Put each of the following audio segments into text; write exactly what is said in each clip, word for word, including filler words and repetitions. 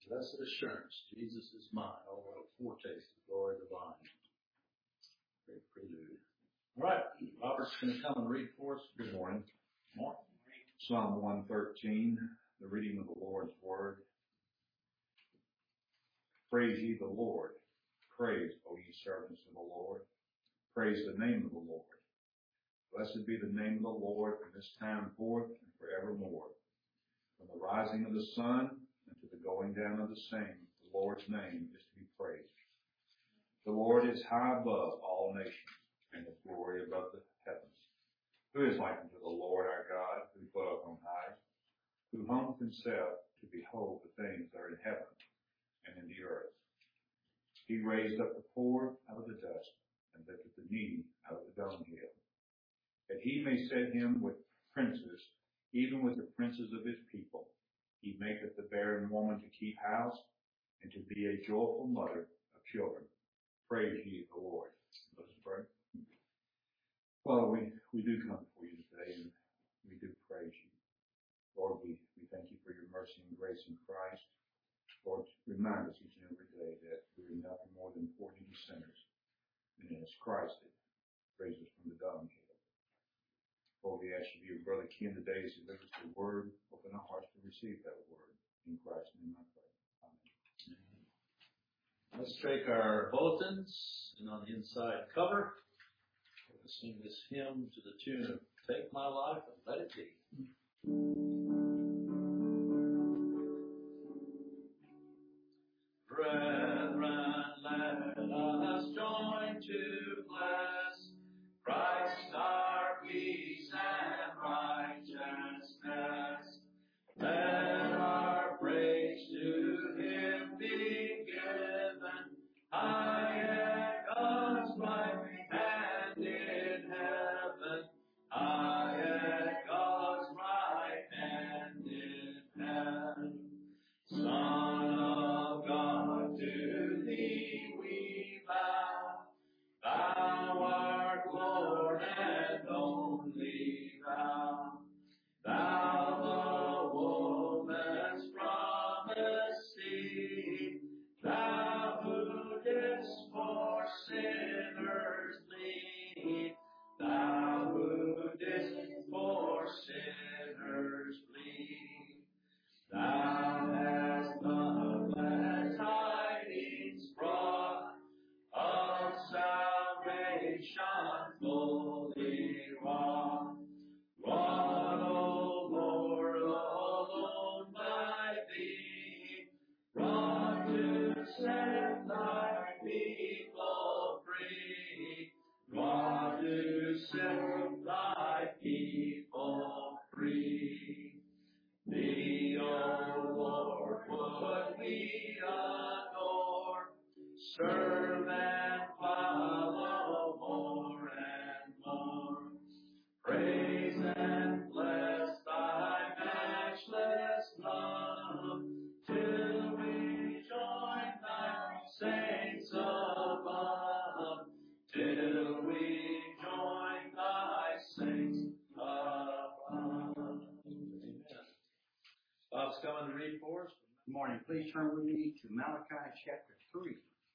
Blessed assurance, Jesus is mine. Oh, what a foretaste of glory divine. Great prelude. All right, Robert's going to come and read for us. Good morning. Morning. Psalm one thirteen, the reading of the Lord's Word. Praise ye the Lord. Praise, O ye servants of the Lord. Praise the name of the Lord. Blessed be the name of the Lord from this time forth and forevermore. From the rising of the sun and to the going down of the same, the Lord's name is to be praised. The Lord is high above all nations, and his glory above the heavens. Who is like unto the Lord our God, who dwelleth on high, who humbled himself to behold the things that are in heaven and in the earth. He raised up the poor out of the dust, and lifted the needy out of the dunghill, that he may set him with princes, even with the princes of his people. He maketh the barren woman to keep house, and to be a joyful mother of children. Praise ye the Lord. Let us pray. Father, we, we do come before you today, and we do praise you. Lord, we, we thank you for your mercy and grace in Christ. Lord, remind us each and every day that we are nothing more than poor needy sinners, and it is Christ that raised us from the dunghill. Lord, we ask you to be your brother Ken today as he delivers the word. Open our hearts to receive that word. In Christ's name I pray. Amen. Let's take our bulletins, and on the inside cover, we'll sing this hymn to the tune of Take My Life and Let It Be. Brethren, let us join to bless Christ our peace and righteousness. Let our praise to him be given, high at God's right hand in heaven, high at God's right hand in heaven. Son of God, to thee we bow, thou art Lord and only thou. Thou the woman's promised seed, thou who didst for sinners plead, thou who didst for sinners plead. Thou hast the glad tidings brought of salvation fully wrought. Wrought, O Lord, alone by thee, wrought to set thy people free, wrought to set thy people free. Thee, O Lord, would we adore, serve and follow more and more. Praise and bless thy matchless love, till we join thy saints above, till we join thy saints above. Amen. Bob's coming to read for us. Good morning. Please turn with me to Malachi chapter three.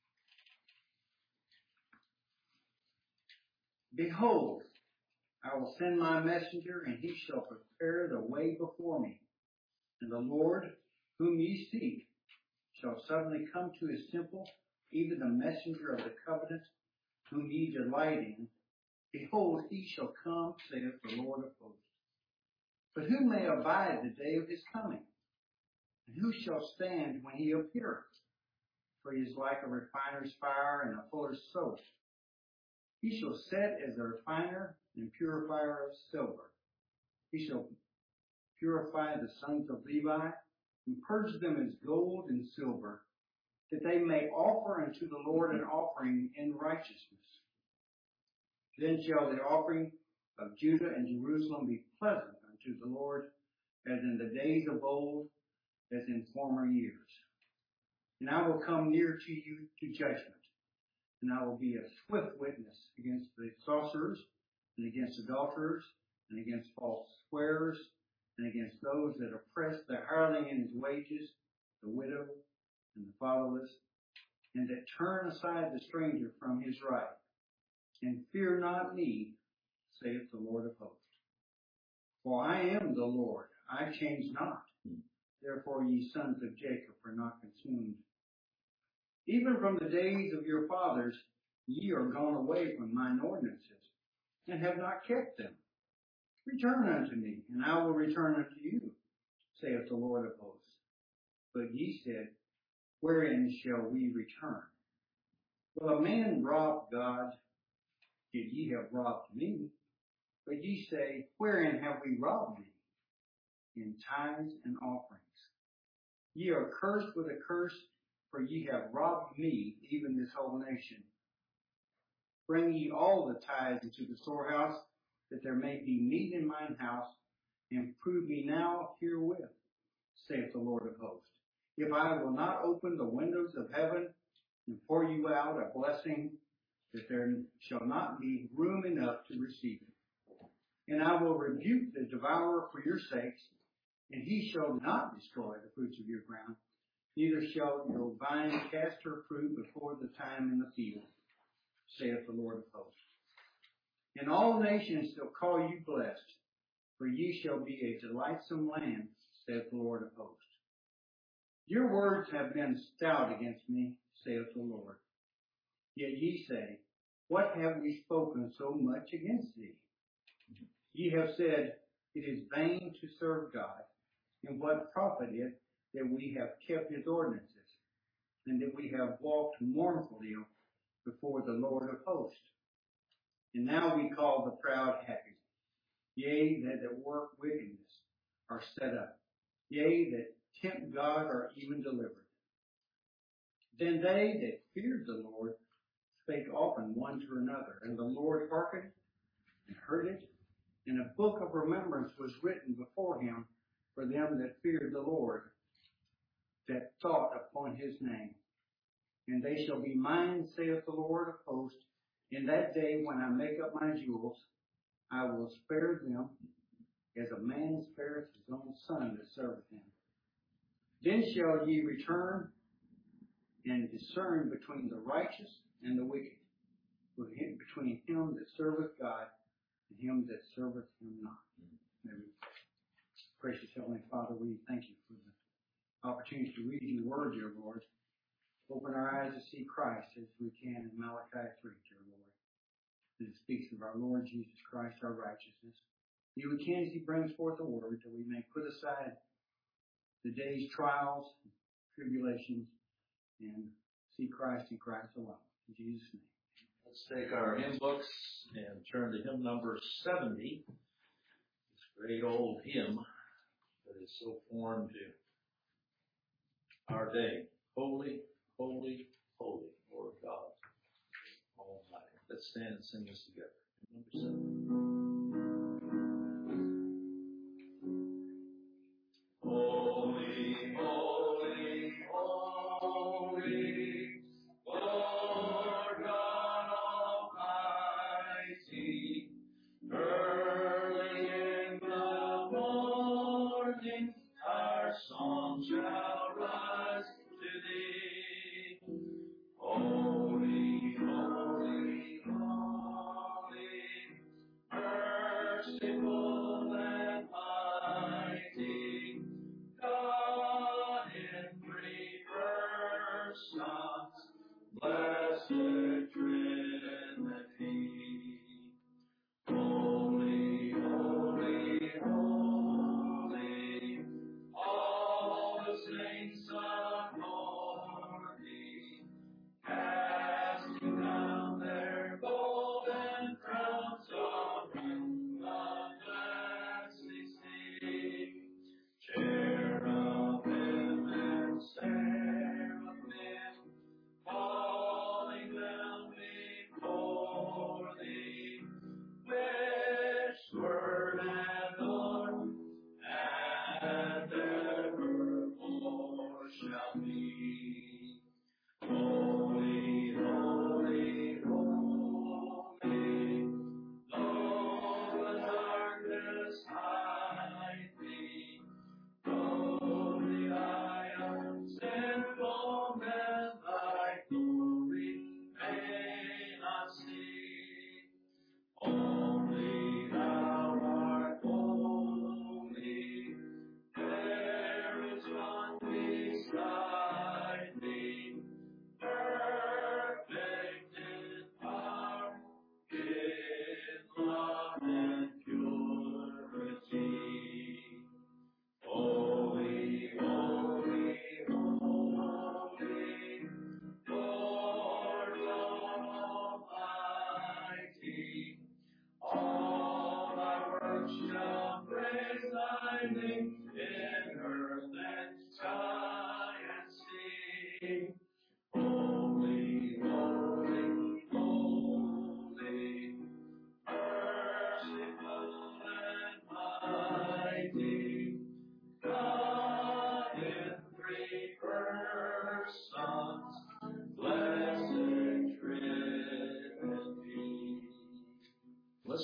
Behold, I will send my messenger, and he shall prepare the way before me. And the Lord, whom ye seek, shall suddenly come to his temple, even the messenger of the covenant, whom ye delight in. Behold, he shall come, saith the Lord of hosts. But who may abide the day of his coming? And who shall stand when he appeareth? For he is like a refiner's fire and a fuller's soap. He shall set as a refiner and purifier of silver. He shall purify the sons of Levi, and purge them as gold and silver, that they may offer unto the Lord an offering in righteousness. Then shall the offering of Judah and Jerusalem be pleasant unto the Lord, as in the days of old, as in former years. And I will come near to you to judgment, and I will be a swift witness against the sorcerers, and against adulterers, and against false swearers, and against those that oppress the hireling in his wages, the widow, and the fatherless, and that turn aside the stranger from his right. And fear not me, saith the Lord of hosts. For I am the Lord, I change not. Therefore ye sons of Jacob are not consumed. Even from the days of your fathers ye are gone away from mine ordinances, and have not kept them. Return unto me, and I will return unto you, saith the Lord of hosts. But ye said, wherein shall we return? Will a man rob God? Yet ye have robbed me. But ye say, wherein have we robbed thee? In tithes and offerings. Ye are cursed with a curse, for ye have robbed me, even this whole nation. Bring ye all the tithes into the storehouse, that there may be meat in mine house, and prove me now herewith, saith the Lord of hosts. If I will not open the windows of heaven, and pour you out a blessing, that there shall not be room enough to receive it. And I will rebuke the devourer for your sakes, and he shall not destroy the fruits of your ground, neither shall your vine cast her fruit before the time in the field, saith the Lord of hosts. And all nations shall call you blessed, for ye shall be a delightsome land, saith the Lord of hosts. Your words have been stout against me, saith the Lord. Yet ye say, what have we spoken so much against thee? Ye have said, it is vain to serve God, and what profit it that we have kept his ordinances, and that we have walked mournfully before the Lord of hosts. And now we call the proud happy. Yea, that that work wickedness are set up. Yea, that tempt God are even delivered. Then they that feared the Lord spake often one to another, and the Lord hearkened and heard it, and a book of remembrance was written before him for them that feared the Lord, that thought upon his name. And they shall be mine, saith the Lord of hosts, in that day when I make up my jewels. I will spare them as a man spareth his own son that serveth him. Then shall ye return and discern between the righteous and the wicked, between him that serveth God and him that serveth him not. Maybe. Gracious Heavenly Father, we thank you for the opportunity to read your word, dear Lord. Open our eyes to see Christ as we can in Malachi three, dear Lord. It speaks of our Lord Jesus Christ, our righteousness. Be we can as he brings forth the word, that we may put aside the day's trials, tribulations, and see Christ and Christ alone. In Jesus' name. Let's take our hymn books and turn to hymn number seventy. This great old hymn that is so foreign to our day. Holy, holy, holy, Lord God Almighty. Let's stand and sing this together. Hymn number seventy. Holy, holy, holy, Lord God Almighty, early in the morning our song shall rise to thee. Holy, holy, holy, merciful and mighty, God in three persons, blessed Trinity. Holy, holy, holy, all the saints adore thee, casting down their golden crowns around the glassy sea. Cherubim and seraphim, falling down before thee, which word and Lord, and evermore shall be. Holy, holy, holy, though the darkness hide thee, though the eye of sinful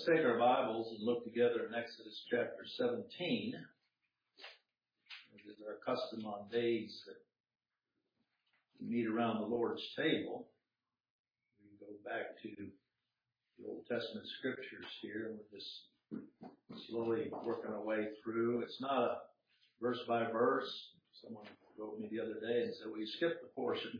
take our Bibles and look together in Exodus chapter seventeen. It is our custom on days that we meet around the Lord's table. We go back to the Old Testament scriptures here, and we're just slowly working our way through. It's not a verse by verse. Someone wrote me the other day and said, well, you skipped the portion.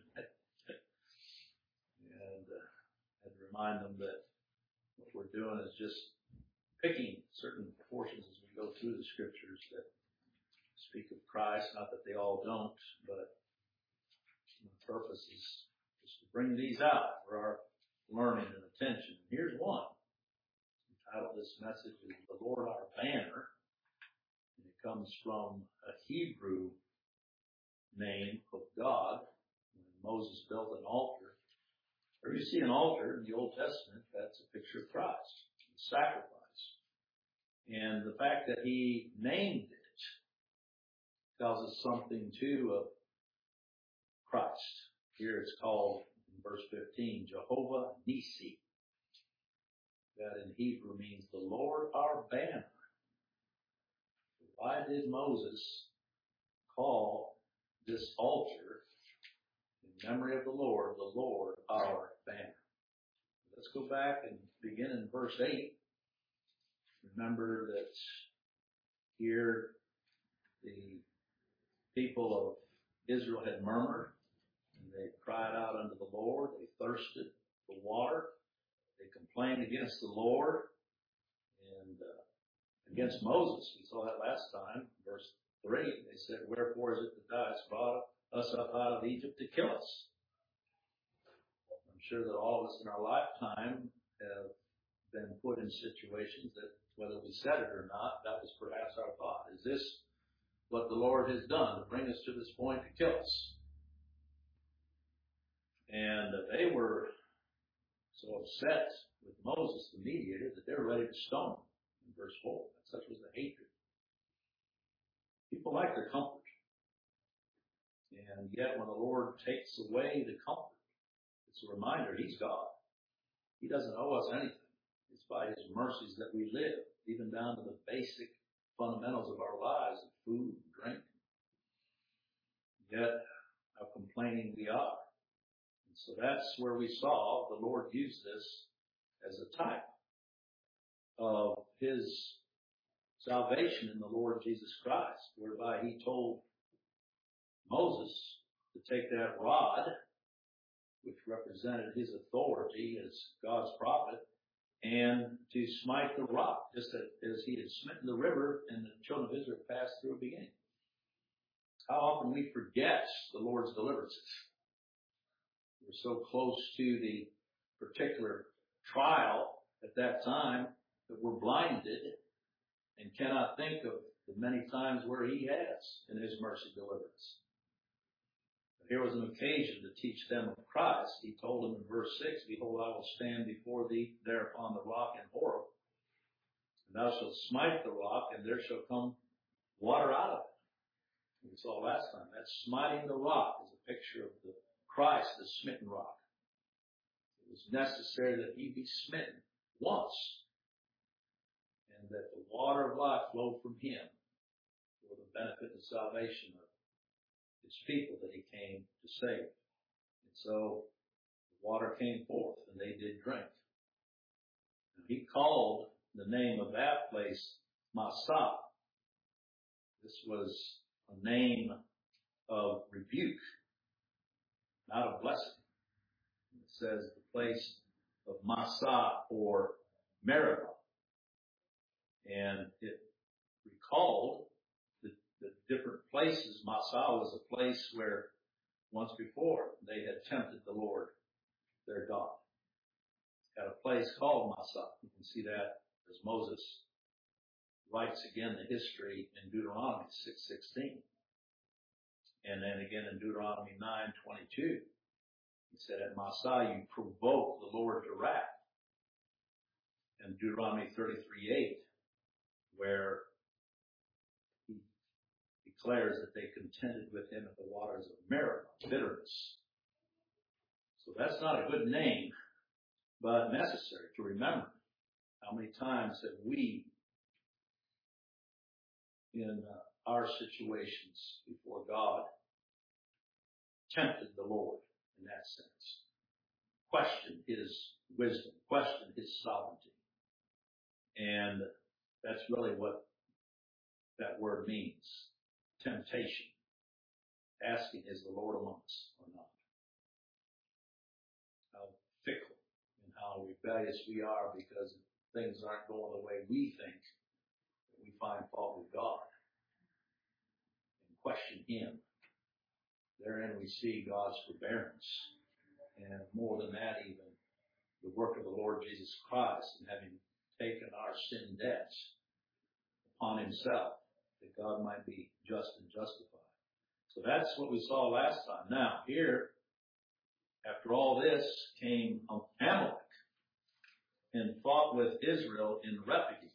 and uh, I had to remind them that what we're doing is just picking certain portions as we go through the scriptures that speak of Christ. Not that they all don't, but the purpose is just to bring these out for our learning and attention. Here's one. The title of this message is The Lord Our Banner. And it comes from a Hebrew name of God. When Moses built an altar, or you see an altar in the Old Testament, that's a picture of Christ, the sacrifice. And the fact that he named it tells us something too of Christ. Here it's called, in verse fifteen, Jehovah Nisi. That in Hebrew means the Lord our banner. Why did Moses call this altar, in memory of the Lord, the Lord our banner? Let's go back and begin in verse eight. Remember that here the people of Israel had murmured, and they cried out unto the Lord. They thirsted for water. They complained against the Lord and uh, against Moses. We saw that last time, verse three. They said, wherefore is it that thou hast brought us up out of Egypt to kill us? I'm sure that all of us in our lifetime have been put in situations that, whether we said it or not, that was perhaps our thought. Is this what the Lord has done to bring us to this point to kill us? And they were so upset with Moses, the mediator, that they were ready to stone him. In verse four, such was the hatred. People like their comfort. And yet when the Lord takes away the comfort, it's a reminder He's God. He doesn't owe us anything. It's by His mercies that we live, even down to the basic fundamentals of our lives, of food and drink. Yet, how complaining we are. And so that's where we saw the Lord use this as a type of His salvation in the Lord Jesus Christ, whereby He told Moses to take that rod, which represented His authority as God's prophet, and to smite the rock, just as He had smitten the river and the children of Israel passed through a beginning. How often we forget the Lord's deliverances. We're so close to the particular trial at that time that we're blinded and cannot think of the many times where He has in His mercy delivered us. Here was an occasion to teach them of Christ. He told them in verse six, behold, I will stand before thee there upon the rock in Horeb, and thou shalt smite the rock, and there shall come water out of it. We saw last time that smiting the rock is a picture of the Christ, the smitten rock. It was necessary that He be smitten once, and that the water of life flowed from Him for the benefit and salvation of His people that He came to save. And so the water came forth and they did drink. And He called the name of that place Massah. This was a name of rebuke, not of blessing. It says the place of Massah or Meribah. And it recalled the, the different places. Massah was a place where once before they had tempted the Lord, their God. It had a place called Massah. You can see that as Moses writes again the history in Deuteronomy six sixteen. And then again in Deuteronomy nine twenty-two. He said, at Massah you provoked the Lord to wrath. And Deuteronomy thirty-three eight, where he declares that they contended with him at the waters of Meribah, bitterness. So that's not a good name, but necessary to remember How many times have we, in uh, our situations before God, tempted the Lord in that sense? Questioned His wisdom, questioned His sovereignty. And that's really what that word means. Temptation. Asking, is the Lord among us or not? How fickle and how rebellious we are because things aren't going the way we think. We find fault with God and question Him. Therein we see God's forbearance. And more than that even, the work of the Lord Jesus Christ in having taken our sin debts upon Himself, that God might be just and justified. So that's what we saw last time. Now, here, after all this, came Amalek and fought with Israel in Rephidim.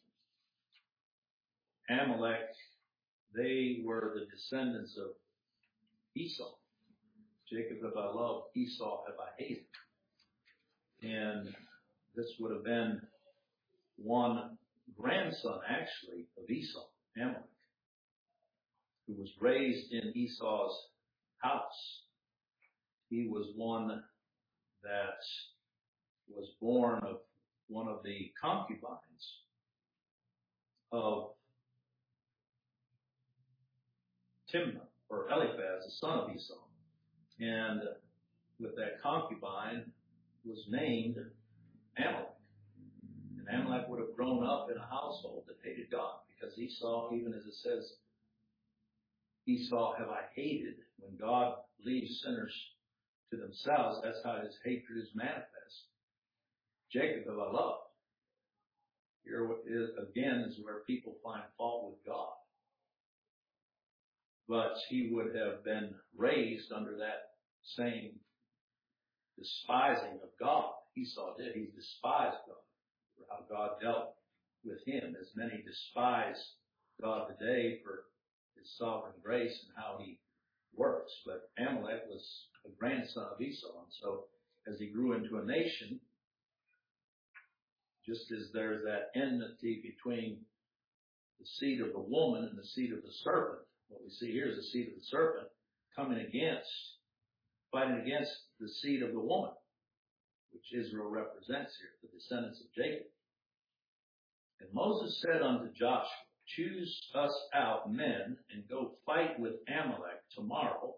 Amalek, they were the descendants of Esau. Jacob have I loved, Esau have I hated. And this would have been one grandson, actually, of Esau, Amalek, who was raised in Esau's house. He was one that was born of one of the concubines of Timnah, or Eliphaz, the son of Esau. And with that concubine was named Amalek. And Amalek would have grown up in a household that hated God, because Esau, even as it says, Esau have I hated. When God leaves sinners to themselves, that's how His hatred is manifest. Jacob have I loved. Here is, again, is where people find fault with God. But he would have been raised under that same despising of God. Esau did. He despised God for how God dealt with him, as many despise God today for His sovereign grace and how He works. But Amalek was a grandson of Esau. And so as he grew into a nation, just as there's that enmity between the seed of the woman and the seed of the serpent, what we see here is the seed of the serpent coming against, fighting against the seed of the woman, which Israel represents here, the descendants of Jacob. And Moses said unto Joshua, choose us out men and go fight with Amalek tomorrow,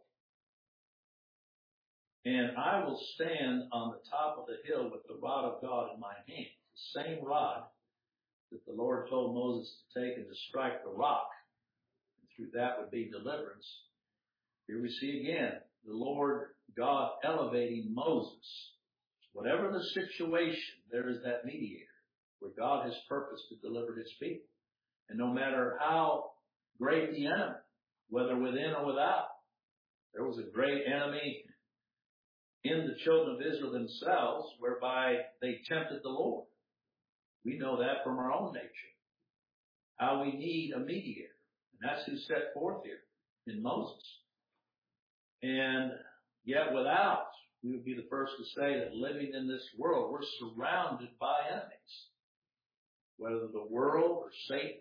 and I will stand on the top of the hill with the rod of God in my hand, the same rod that the Lord told Moses to take and to strike the rock, and through that would be deliverance. Here we see again the Lord God elevating Moses. Whatever the situation, there is that mediator where God has purposed to deliver His people. And no matter how great the enemy, whether within or without, there was a great enemy in the children of Israel themselves, whereby they tempted the Lord. We know that from our own nature, how we need a mediator. And that's who's set forth here in Moses. And yet without, we would be the first to say that living in this world, we're surrounded by enemies. Whether the world or Satan,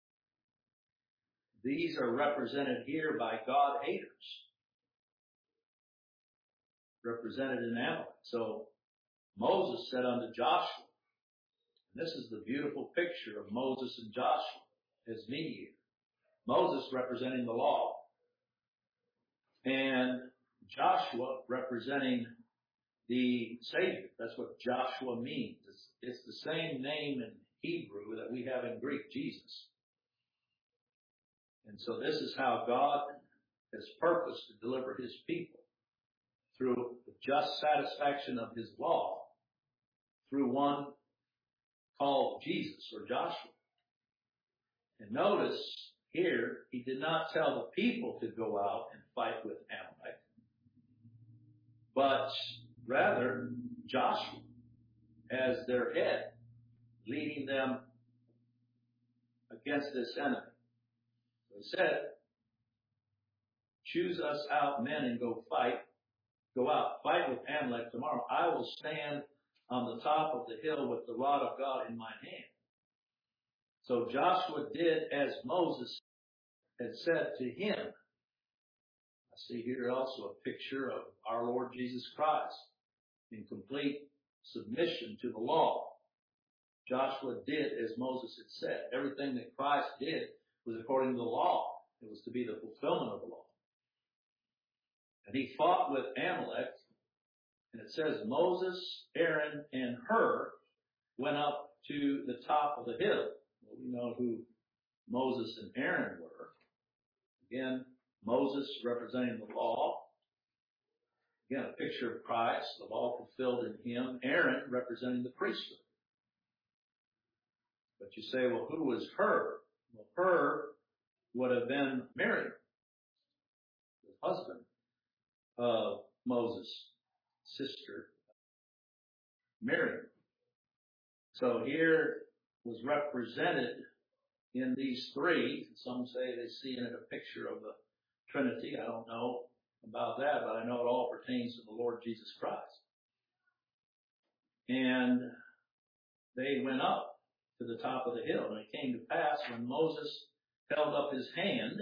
these are represented here by God haters, represented in Amalek. So Moses said unto Joshua, and this is the beautiful picture of Moses and Joshua as mediator. Moses representing the law, and Joshua representing the Savior. That's what Joshua means. It's, it's the same name in Hebrew that we have in Greek, Jesus. And so this is how God has purposed to deliver His people, through the just satisfaction of His law, through one called Jesus or Joshua. And notice here, He did not tell the people to go out and fight with Amalek, but rather Joshua as their head, leading them against this enemy. So He said, choose us out men and go fight. Go out, fight with Amalek tomorrow. I will stand on the top of the hill with the rod of God in my hand. So Joshua did as Moses had said to him. I see here also a picture of our Lord Jesus Christ in complete submission to the law. Joshua did as Moses had said. Everything that Christ did was according to the law. It was to be the fulfillment of the law. And he fought with Amalek, and it says Moses, Aaron, and Hur went up to the top of the hill. Well, we know who Moses and Aaron were. Again, Moses representing the law. Again, a picture of Christ, the law fulfilled in him. Aaron representing the priesthood. But you say, well, who was Hur? Well, Hur would have been Miriam, the husband of Moses' sister, Miriam. So here was represented in these three. Some say they see in it a picture of the Trinity. I don't know about that, but I know it all pertains to the Lord Jesus Christ. And they went up to the top of the hill. And it came to pass when Moses held up his hand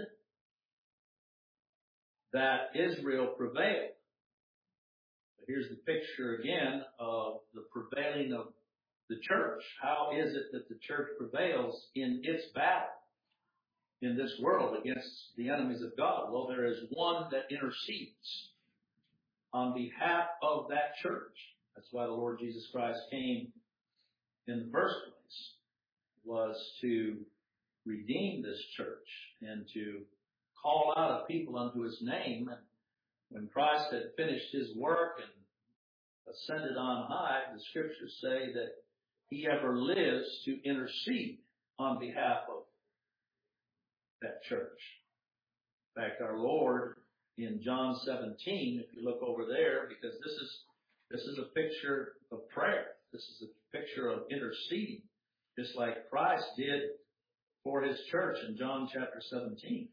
that Israel prevailed. But here's the picture again of the prevailing of the church. How is it that the church prevails in its battle in this world against the enemies of God? Well, there is one that intercedes on behalf of that church. That's why the Lord Jesus Christ came in the first place, was to redeem this church and to call out a people unto his name. And when Christ had finished his work and ascended on high, the scriptures say that he ever lives to intercede on behalf of that church. In fact, our Lord in John seventeen, if you look over there, because this is this is a picture of prayer. This is a picture of interceding, just like Christ did for his church in John chapter seventeen.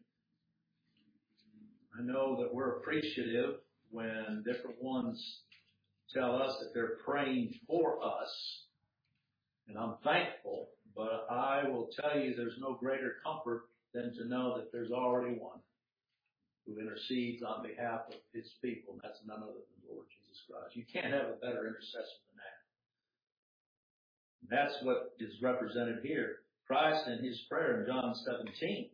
I know that we're appreciative when different ones tell us that they're praying for us, and I'm thankful, but I will tell you there's no greater comfort than to know that there's already one who intercedes on behalf of his people, and that's none other than the Lord Jesus Christ. You can't have a better intercessor than that. And that's what is represented here. Christ in his prayer in John seventeen.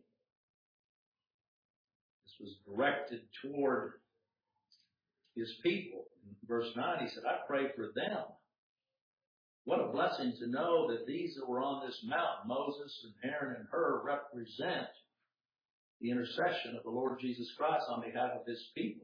This was directed toward his people. In verse nine, he said, I pray for them. What a blessing to know that these that were on this mountain, Moses and Aaron and Hur, represent the intercession of the Lord Jesus Christ on behalf of his people.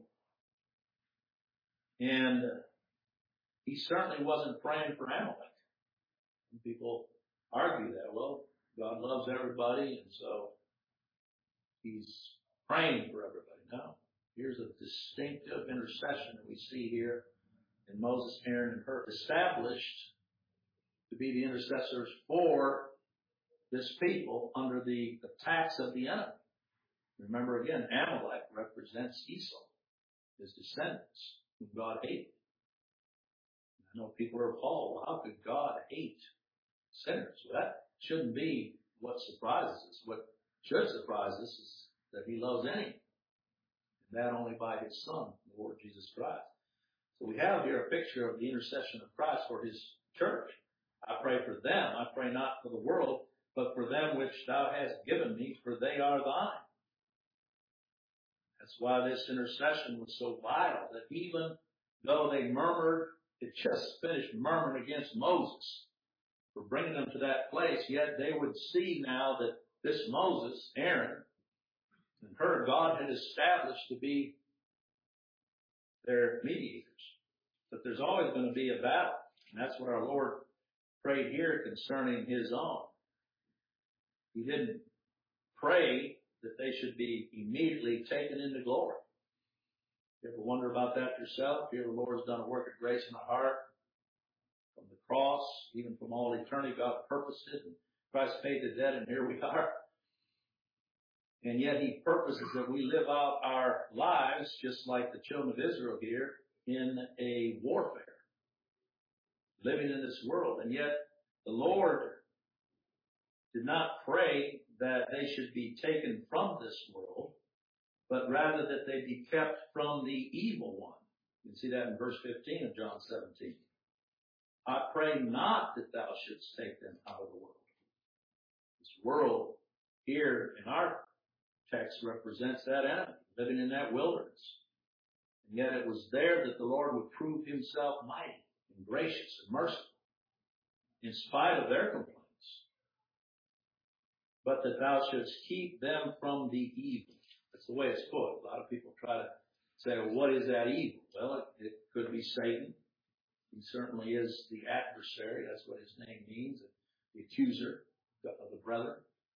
And he certainly wasn't praying for Amalek. And people argue that, well, God loves everybody, and so he's praying for everybody. No. Here's a distinctive intercession that we see here in Moses, Aaron, and Hur, established to be the intercessors for this people under the attacks of the enemy. Remember again, Amalek represents Esau, his descendants, whom God hated. I know people are appalled. Well, how could God hate sinners? Well, that shouldn't be what surprises us. What should surprise us is that he loves any. And that only by his Son, the Lord Jesus Christ. So we have here a picture of the intercession of Christ for his church. I pray for them. I pray not for the world, but for them which thou hast given me, for they are thine. That's why this intercession was so vital, that even though they murmured, it just finished murmuring against Moses for bringing them to that place, yet they would see now that this Moses, Aaron, and Hur, God had established to be their mediators. But there's always going to be a battle. And that's what our Lord prayed here concerning his own. He didn't pray that they should be immediately taken into glory. You ever wonder about that yourself? Here the Lord has done a work of grace in our heart. From the cross, even from all eternity, God purposed it, and Christ paid the debt, and here we are. And yet he purposes that we live out our lives just like the children of Israel here in a warfare, living in this world. And yet the Lord did not pray that they should be taken from this world, but rather that they be kept from the evil one. You can see that in verse fifteen of John seventeen. I pray not that thou shouldst take them out of the world. This world here in our text represents that enemy, living in that wilderness. And yet it was there that the Lord would prove himself mighty and gracious and merciful, in spite of their complaints. But that thou shouldst keep them from the evil. That's the way it's put. A lot of people try to say, well, what is that evil? Well, it, it could be Satan. He certainly is the adversary. That's what his name means, the accuser of the brethren.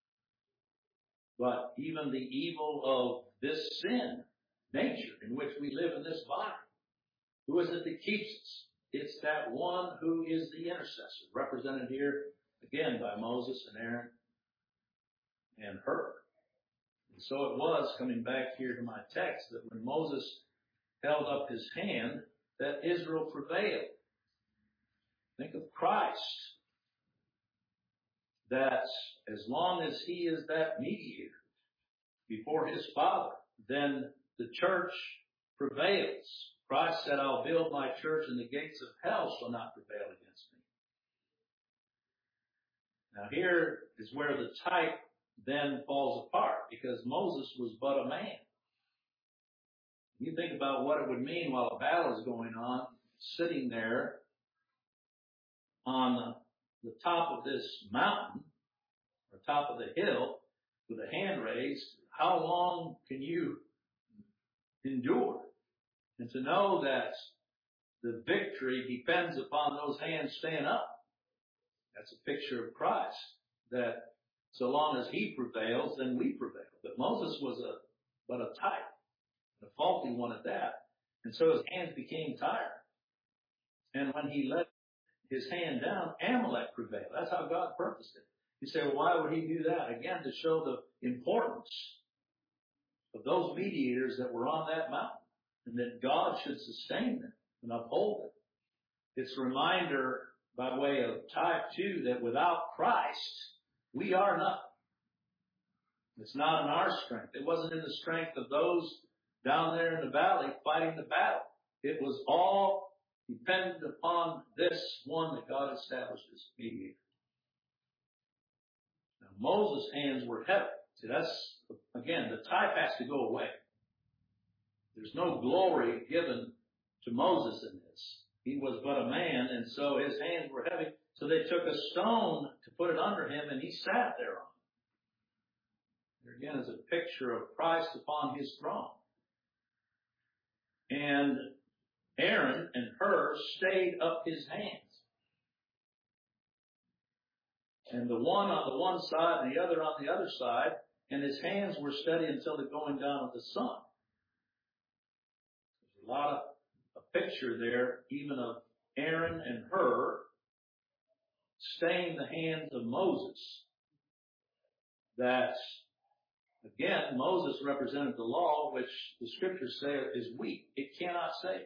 But even the evil of this sin nature in which we live in this body. Who is it that keeps us? It's that one who is the intercessor, represented here again by Moses and Aaron and Hur. And so it was, coming back here to my text, that when Moses held up his hand, that Israel prevailed. Think of Christ. That as long as he is that mediator before his Father, then the church prevails. Christ said, I'll build my church and the gates of hell shall not prevail against me. Now here is where the type then falls apart, because Moses was but a man. You think about what it would mean while a battle is going on, sitting there on the top of this mountain, or top of the hill, with a hand raised. How long can you endure? And to know that the victory depends upon those hands staying up. That's a picture of Christ, that so long as he prevails, then we prevail. But Moses was a but a type, a faulty one at that. And so his hands became tired. And when he let his hand down, Amalek prevailed. That's how God purposed it. You say, well, why would he do that? Again, to show the importance of those mediators that were on that mountain, and that God should sustain them and uphold them. It's a reminder by way of type two that without Christ, we are nothing. It's not in our strength. It wasn't in the strength of those down there in the valley fighting the battle. It was all dependent upon this one that God established as mediator. Now, Moses' hands were heavy. See, that's, again, the type has to go away. There's no glory given to Moses in this. He was but a man, and so his hands were heavy. So they took a stone to put it under him, and he sat there on it. There again is a picture of Christ upon his throne. And Aaron and Hur stayed up his hands. And the one on the one side and the other on the other side, and his hands were steady until the going down of the sun. There's a lot of a picture there, even of Aaron and Hur staying the hands of Moses. That, again, Moses represented the law, which the scriptures say is weak. It cannot save.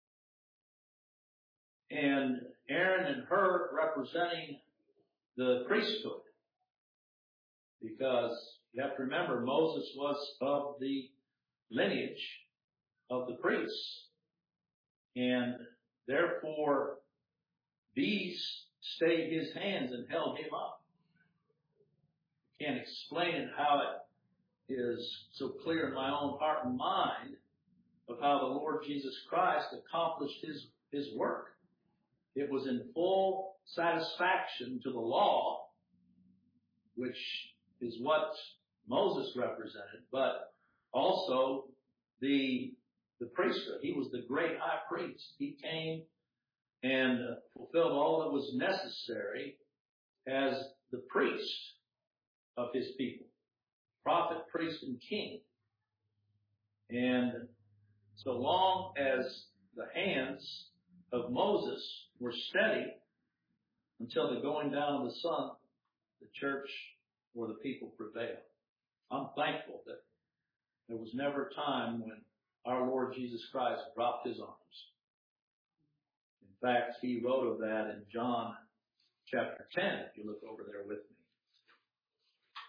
And Aaron and Hur representing the priesthood. Because you have to remember, Moses was of the lineage of the priests. And therefore, these stayed his hands and held him up. I can't explain it how it is so clear in my own heart and mind of how the Lord Jesus Christ accomplished his, his work. It was in full satisfaction to the law, which is what Moses represented, but also the the priesthood. He was the great high priest. He came and fulfilled all that was necessary as the priest of his people. Prophet, priest, and king. And so long as the hands of Moses were steady until the going down of the sun, the church or the people prevailed. I'm thankful that there was never a time when our Lord Jesus Christ dropped his arms. In fact, he wrote of that in John chapter ten, if you look over there with me.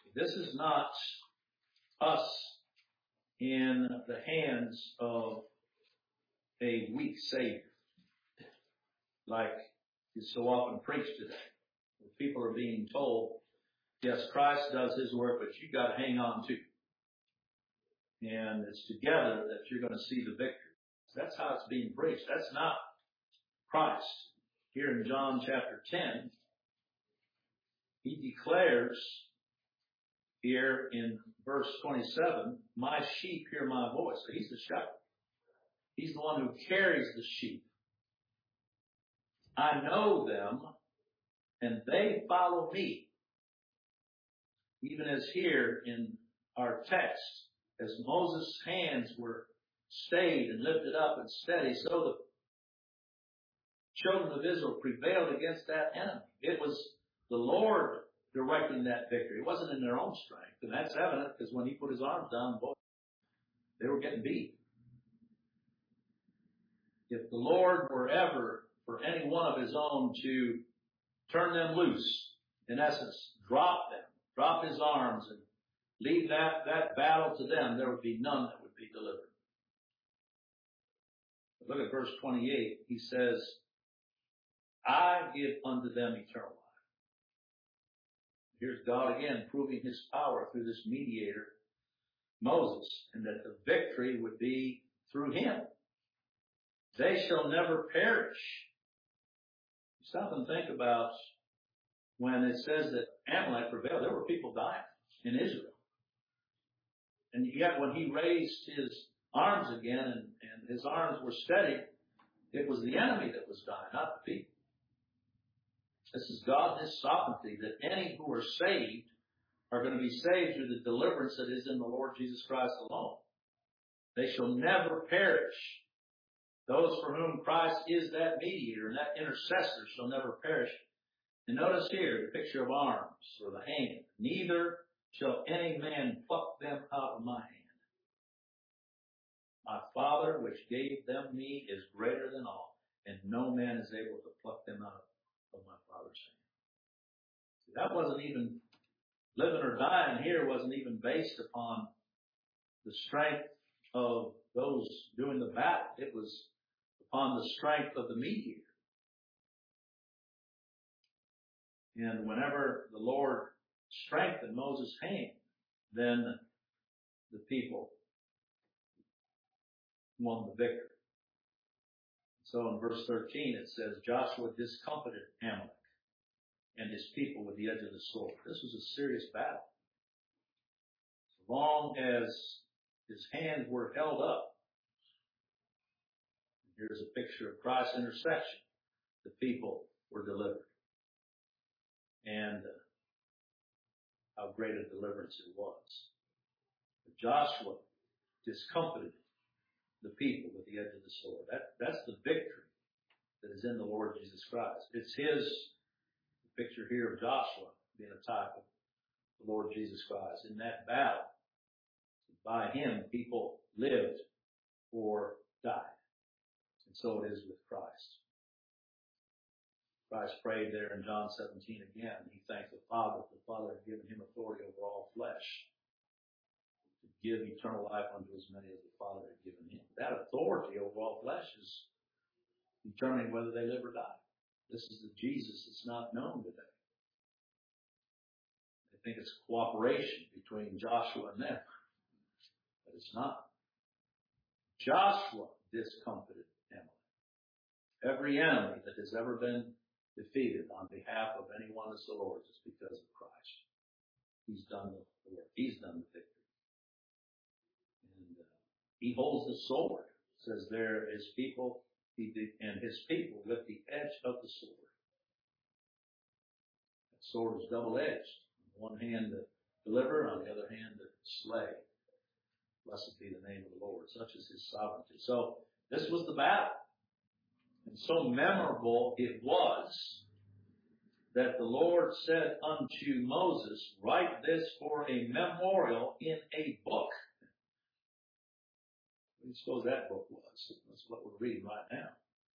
This is not us in the hands of a weak Savior, like is so often preached today. People are being told, yes, Christ does His work, but you got to hang on too. And it's together that you're going to see the victory. That's how it's being preached. That's not Christ. Here in John chapter ten, He declares here in verse twenty-seven, my sheep hear my voice. So He's the shepherd. He's the one who carries the sheep. I know them, and they follow me. Even as here in our text, as Moses' hands were stayed and lifted up and steady, so the children of Israel prevailed against that enemy. It was the Lord directing that victory. It wasn't in their own strength. And that's evident because when He put His arms down, boy, they were getting beat. If the Lord were ever, for any one of His own, to turn them loose, in essence, drop them, drop His arms and leave that, that battle to them, there would be none that would be delivered. But look at verse twenty-eight. He says, I give unto them eternal life. Here's God again proving His power through this mediator, Moses, and that the victory would be through him. They shall never perish. Stop and think about when it says that Amalek prevailed. There were people dying in Israel. And yet when He raised His arms again and, and His arms were steady, it was the enemy that was dying, not the people. This is God, His sovereignty, that any who are saved are going to be saved through the deliverance that is in the Lord Jesus Christ alone. They shall never perish. Those for whom Christ is that mediator and that intercessor shall never perish. And notice here the picture of arms or the hand. Neither shall any man pluck them out of my hand. My Father which gave them me is greater than all, and no man is able to pluck them out of my Father's hand. That wasn't even, living or dying here wasn't even based upon the strength of those doing the battle. It was upon the strength of the mediator. And whenever the Lord strengthened Moses' hand, then the people won the victory. So in verse thirteen it says, Joshua discomfited Amalek and his people with the edge of the sword. This was a serious battle. As long as his hands were held up, here's a picture of Christ's intercession, the people were delivered. And uh, how great a deliverance it was. But Joshua discomfited the people with the edge of the sword. That, that's the victory that is in the Lord Jesus Christ. It's His picture here of Joshua being a type of the Lord Jesus Christ. In that battle, by Him, people lived or died. And so it is with Christ. Christ prayed there in John seventeen again. He thanked the Father that the Father had given Him authority over all flesh to give eternal life unto as many as the Father had given Him. That authority over all flesh is determining whether they live or die. This is the Jesus that's not known today. They think it's cooperation between Joshua and them, but it's not. Joshua discomfited Amalek. Every enemy that has ever been defeated on behalf of anyone as the Lord's is because of Christ. He's done the work. He's done the victory. And uh, He holds the sword. It says there, His people, he did, and His people with the edge of the sword. That sword is double-edged. On one hand to deliver, on the other hand to slay. Blessed be the name of the Lord. Such is His sovereignty. So this was the battle. And so memorable it was that the Lord said unto Moses, write this for a memorial in a book. What do you suppose that book was? That's what we're reading right now.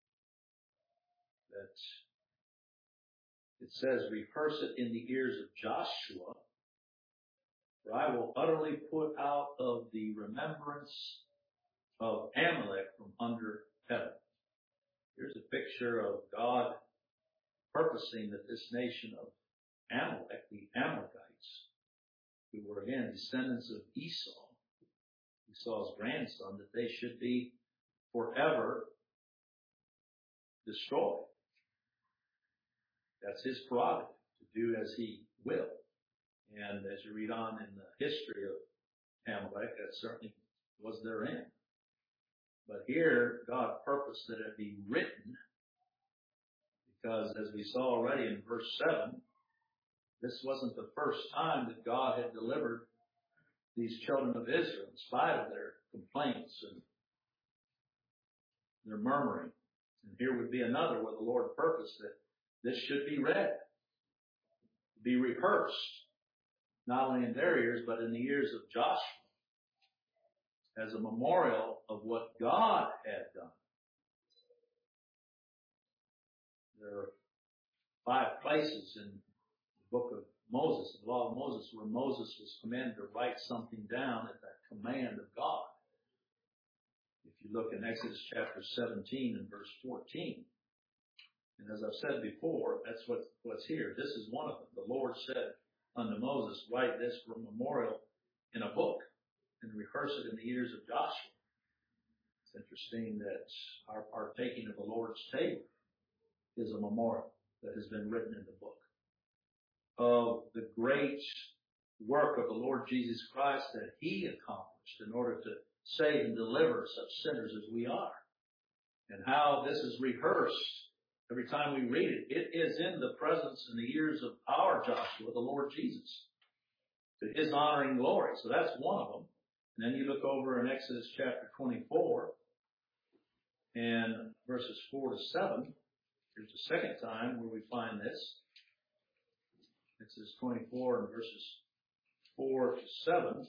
That it says, rehearse it in the ears of Joshua For I will utterly put out of the remembrance of Amalek from under heaven. Here's a picture of God purposing that this nation of Amalek, the Amalekites, who were again descendants of Esau, Esau's grandson, that they should be forever destroyed. That's his prerogative, to do as he will. And as you read on in the history of Amalek, that certainly was their end. But here, God purposed that it be written, because as we saw already in verse seven, this wasn't the first time that God had delivered these children of Israel in spite of their complaints and their murmuring. And here would be another where the Lord purposed that this should be read, be rehearsed, not only in their ears, but in the ears of Joshua, as a memorial of what God had done. There are five places in the book of Moses, the law of Moses, where Moses was commanded to write something down at that command of God. If you look in Exodus chapter seventeen and verse fourteen, and as I've said before, that's what, what's here. This is one of them. The Lord said unto Moses, write this for a memorial in a book and rehearse it in the ears of Joshua. It's interesting that our partaking of the Lord's table is a memorial that has been written in the book of the great work of the Lord Jesus Christ that he accomplished in order to save and deliver such sinners as we are. And how this is rehearsed every time we read it. It is in the presence and the ears of our Joshua, the Lord Jesus, to his honor and glory. So that's one of them. And then you look over in Exodus chapter twenty-four and verses four to seven. Here's the second time where we find this. Exodus twenty-four and verses four to seven.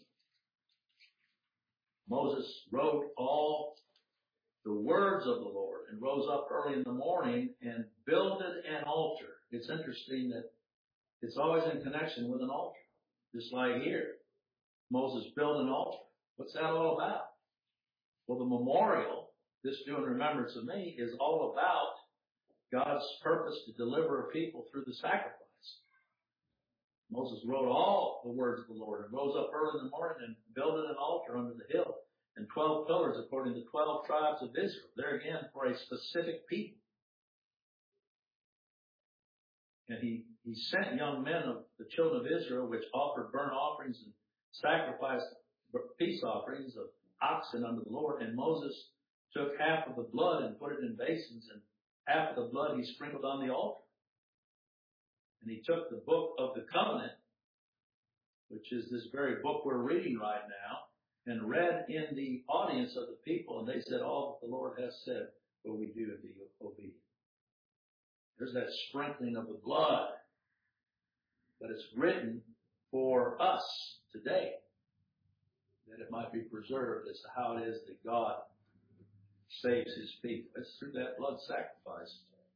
Moses wrote all the words of the Lord and rose up early in the morning and builded an altar. It's interesting that it's always in connection with an altar. Just like here, Moses built an altar. What's that all about? Well, the memorial, this due in remembrance of me, is all about God's purpose to deliver a people through the sacrifice. Moses wrote all the words of the Lord and rose up early in the morning and built an altar under the hill and twelve pillars according to twelve tribes of Israel. There again, for a specific people. And he, he sent young men of the children of Israel, which offered burnt offerings and sacrificed peace offerings of oxen unto the Lord. And Moses took half of the blood and put it in basins, and half of the blood he sprinkled on the altar. And he took the book of the covenant, which is this very book we're reading right now, and read in the audience of the people, and they said, all that the Lord has said will we do and be obedient. There's that sprinkling of the blood, but it's written for us today, that it might be preserved as to how it is that God saves his people. It's through that blood sacrifice.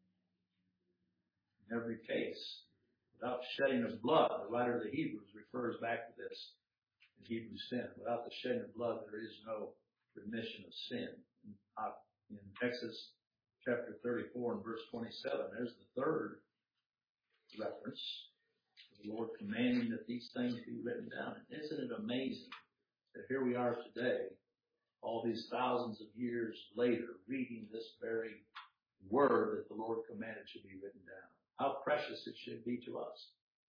In every case, without shedding of blood, the writer of the Hebrews refers back to this in Hebrews ten. Without the shedding of blood, there is no remission of sin. In Exodus chapter thirty-four and verse twenty-seven, there's the third reference. The Lord commanding that these things be written down. And isn't it amazing that here we are today, all these thousands of years later, reading this very word that the Lord commanded should be written down. How precious it should be to us.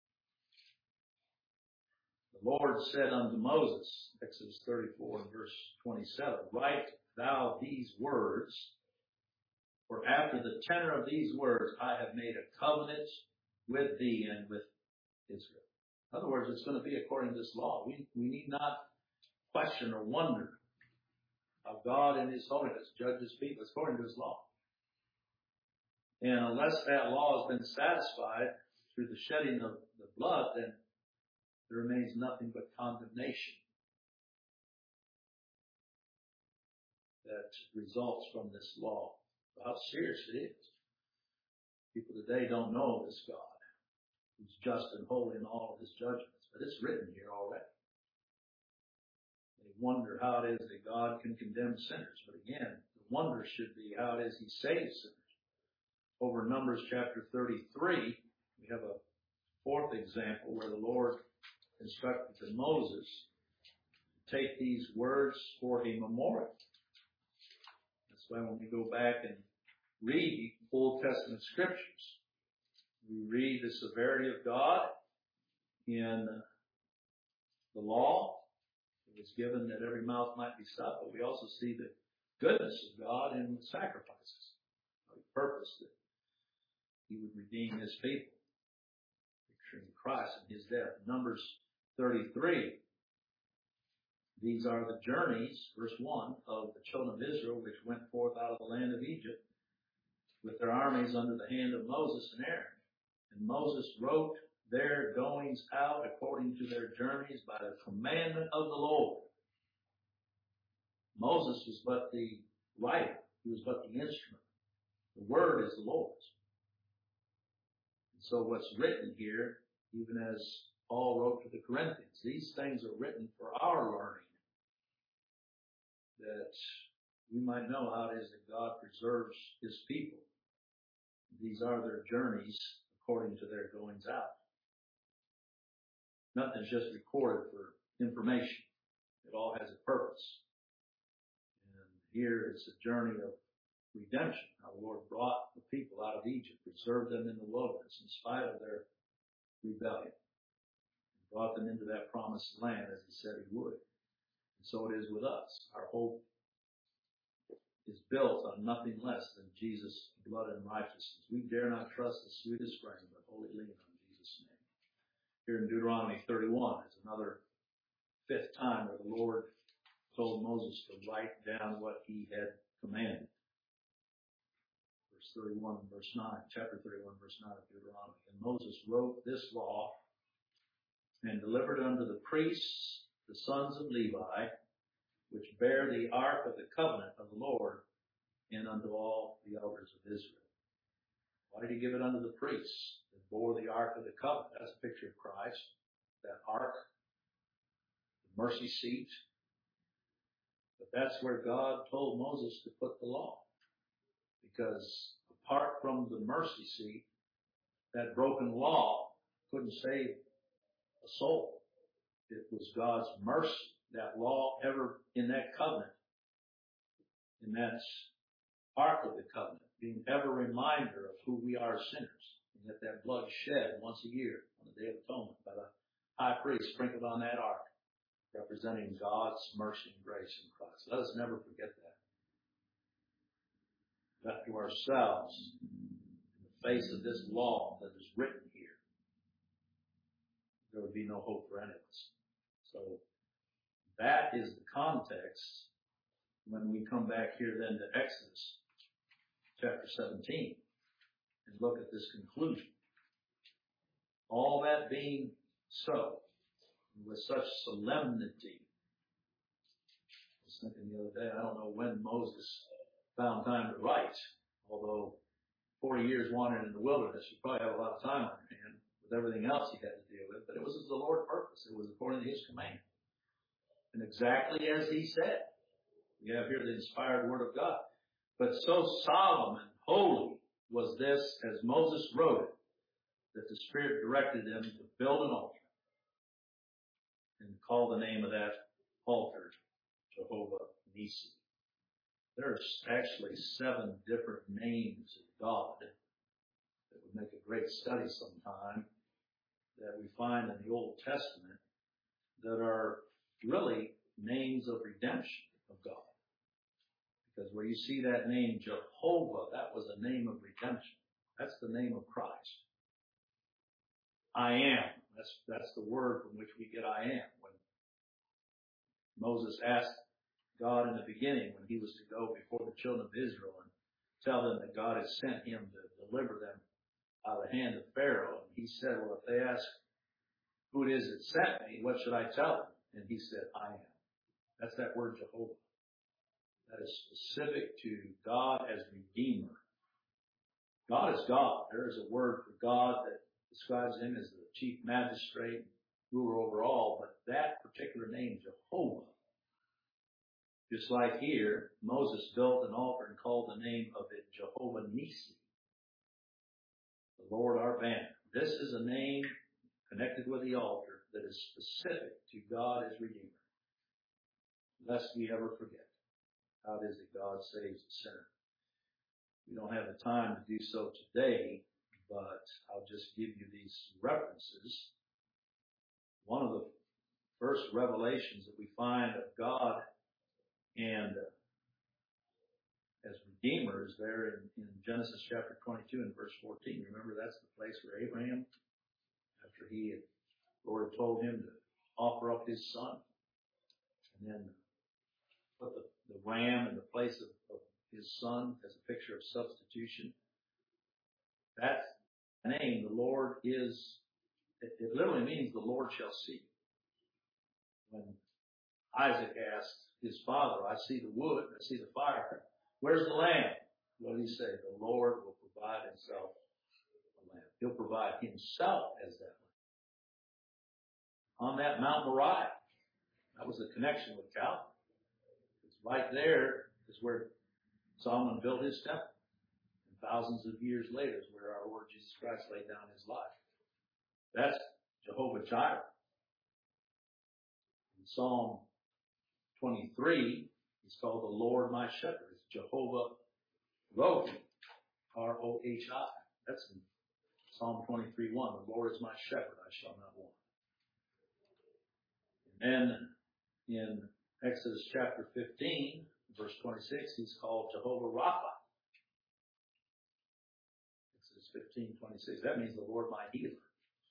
The Lord said unto Moses, Exodus thirty-four and verse twenty-seven, write thou these words, for after the tenor of these words I have made a covenant with thee and with Israel. In other words, it's going to be according to this law. We, we need not question or wonder how God in his holiness judges people according to his law. And unless that law has been satisfied through the shedding of the blood, then there remains nothing but condemnation that results from this law. How serious it is. People today don't know this God, who's just and holy in all of his judgments. But it's written here already. wonder how it is that God can condemn sinners. But again, the wonder should be how it is He saves sinners. Over Numbers chapter thirty-three, we have a fourth example where the Lord instructed to Moses to take these words for a memorial. That's why when we go back and read Old Testament scriptures, we read the severity of God in the law. It was given that every mouth might be stopped, but we also see the goodness of God in the sacrifices. He purposed that He would redeem His people, picturing Christ and His death. Numbers thirty-three. These are the journeys, verse one, of the children of Israel, which went forth out of the land of Egypt with their armies under the hand of Moses and Aaron. And Moses wrote their goings out according to their journeys by the commandment of the Lord. Moses was but the writer. He was but the instrument. The word is the Lord's. And so what's written here, even as Paul wrote to the Corinthians, these things are written for our learning, that we might know how it is that God preserves His people. These are their journeys according to their goings out. Nothing's just recorded for information. It all has a purpose. And here it's a journey of redemption. How the Lord brought the people out of Egypt, preserved them in the wilderness in spite of their rebellion, and brought them into that promised land as He said He would. And so it is with us. Our hope is built on nothing less than Jesus' blood and righteousness. We dare not trust the sweetest frame, but wholly lean on Jesus' name. Here in Deuteronomy thirty-one is another fifth time where the Lord told Moses to write down what He had commanded. Verse thirty-one and verse nine, chapter thirty-one, verse nine of Deuteronomy. And Moses wrote this law and delivered it unto the priests, the sons of Levi, which bear the ark of the covenant of the Lord, and unto all the elders of Israel. Why did He give it unto the priests that bore the ark of the covenant? That's a picture of Christ. That ark, the mercy seat. But that's where God told Moses to put the law. Because apart from the mercy seat, that broken law couldn't save a soul. It was God's mercy, that law ever in that covenant, in that ark of the covenant, being ever a reminder of who we are sinners. And that that blood shed once a year on the Day of Atonement by the high priest sprinkled on that ark, representing God's mercy and grace in Christ. Let us never forget that. Left to ourselves, in the face of this law that is written here, there would be no hope for any of us. So that is the context when we come back here then to Exodus chapter seventeen and look at this conclusion. All that being so, with such solemnity. I was thinking the other day, I don't know when Moses found time to write, although forty years wandering in the wilderness, you probably have a lot of time on your hand with everything else he had to deal with, but it was the Lord's purpose. It was according to His command. And exactly as He said. We have here the inspired Word of God. But so solemn and holy was this as Moses wrote it, that the Spirit directed him to build an altar and call the name of that altar Jehovah Nissi. There's actually seven different names of God that would make a great study sometime that we find in the Old Testament that are really names of redemption of God. Because where you see that name Jehovah, that was a name of redemption. That's the name of Christ. I am. That's, that's the word from which we get I am. When Moses asked God in the beginning, when he was to go before the children of Israel and tell them that God had sent him to deliver them out of the hand of Pharaoh, and he said, well, if they ask who it is that sent me, what should I tell them? And he said, I am. That's that word Jehovah. That is specific to God as Redeemer. God is God. There is a word for God that describes Him as the chief magistrate, ruler over all, but that particular name, Jehovah, Just like here, Moses built an altar and called the name of it Jehovah Nissi, the Lord our banner. This is a name connected with the altar that is specific to God as Redeemer. Lest we ever forget. How it is that God saves the sinner. We don't have the time to do so today, but I'll just give you these references. One of the first revelations that we find of God and uh, as Redeemer is there in, in Genesis chapter twenty-two and verse fourteen. Remember, that's the place where Abraham, after he had, the Lord had told him to offer up his son, and then put the, the ram in the place of, of his son as a picture of substitution. That name, the Lord is, it, it literally means the Lord shall see. When Isaac asked his father, I see the wood, I see the fire. Where's the lamb? What did he say? The Lord will provide himself a lamb. He'll provide himself as that lamb. On that Mount Moriah, that was the connection with Calvary. It's right there is where Solomon built his temple. And thousands of years later is where our Lord Jesus Christ laid down his life. That's Jehovah Jireh. In Psalm twenty-three, he's called the Lord my shepherd. It's Jehovah Rohi, R O H I. That's in Psalm twenty-three one. The Lord is my shepherd, I shall not want. And then in Exodus chapter fifteen, verse twenty-six, he's called Jehovah Rapha. Exodus fifteen twenty-six. That means the Lord my healer.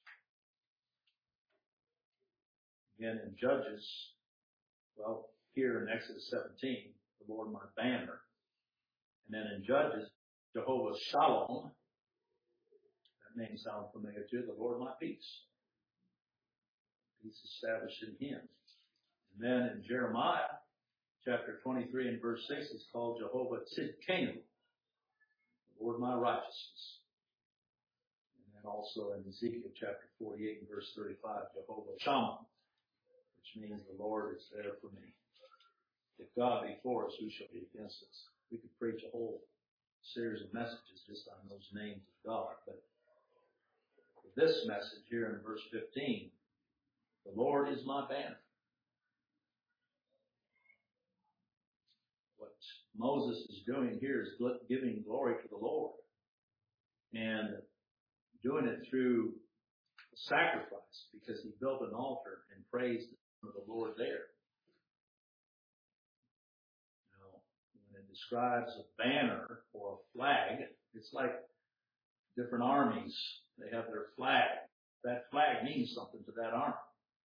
Again in Judges, well, here in Exodus seventeen, the Lord my banner. And then in Judges, Jehovah Shalom. That name sounds familiar too. The Lord my peace. Peace established in him. And then in Jeremiah, chapter twenty-three and verse six, it's called Jehovah Tzidkenu. The Lord my righteousness. And then also in Ezekiel chapter forty-eight and verse thirty-five, Jehovah Shammah, which means the Lord is there for me. If God be for us, who shall be against us? We could preach a whole series of messages just on those names of God. But for this message here in verse fifteen, the Lord is my banner. What Moses is doing here is giving glory to the Lord and doing it through sacrifice, because he built an altar and praised the Lord there. Now, when it describes a banner or a flag, it's like different armies. They have their flag. That flag means something to that army.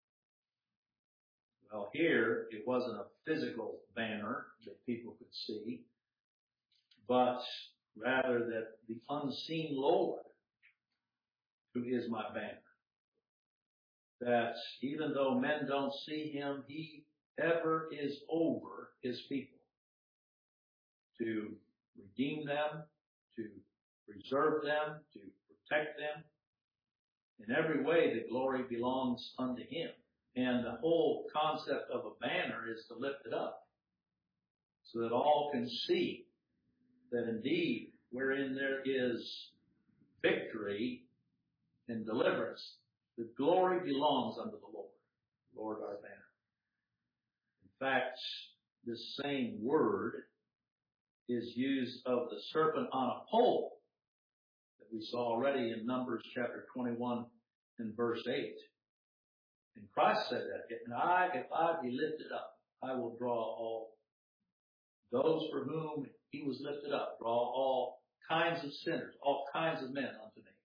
Well, here, it wasn't a physical banner that people could see, but rather that the unseen Lord, who is my banner, that even though men don't see him, he ever is over his people to redeem them, to preserve them, to protect them. In every way, the glory belongs unto him. And the whole concept of a banner is to lift it up so that all can see that indeed wherein there is victory and deliverance, the glory belongs unto the Lord, Lord our banner. In fact, this same word is used of the serpent on a pole that we saw already in Numbers chapter twenty-one and verse eight. And Christ said that, and I, if I be lifted up, I will draw all those for whom he was lifted up, draw all kinds of sinners, all kinds of men unto me.